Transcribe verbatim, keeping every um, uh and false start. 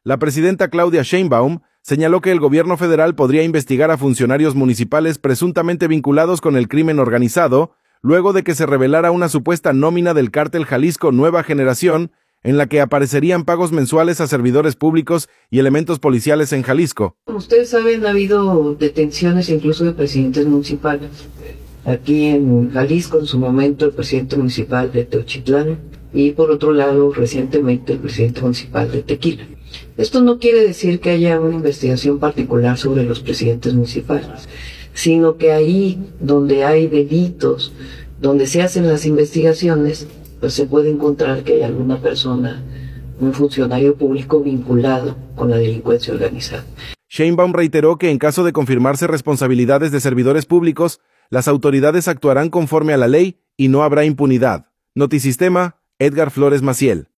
La presidenta Claudia Sheinbaum señaló que el gobierno federal podría investigar a funcionarios municipales presuntamente vinculados con el crimen organizado, luego de que se revelara una supuesta nómina del cártel Jalisco Nueva Generación, en la que aparecerían pagos mensuales a servidores públicos y elementos policiales en Jalisco. Como ustedes saben, ha habido detenciones incluso de presidentes municipales. Aquí en Jalisco, en su momento, el presidente municipal de Teochitlán y, por otro lado, recientemente el presidente municipal de Tequila. Esto no quiere decir que haya una investigación particular sobre los presidentes municipales, sino que ahí donde hay delitos, donde se hacen las investigaciones, pues se puede encontrar que hay alguna persona, un funcionario público vinculado con la delincuencia organizada. Sheinbaum reiteró que en caso de confirmarse responsabilidades de servidores públicos, las autoridades actuarán conforme a la ley y no habrá impunidad. Notisistema, Edgar Flores Maciel.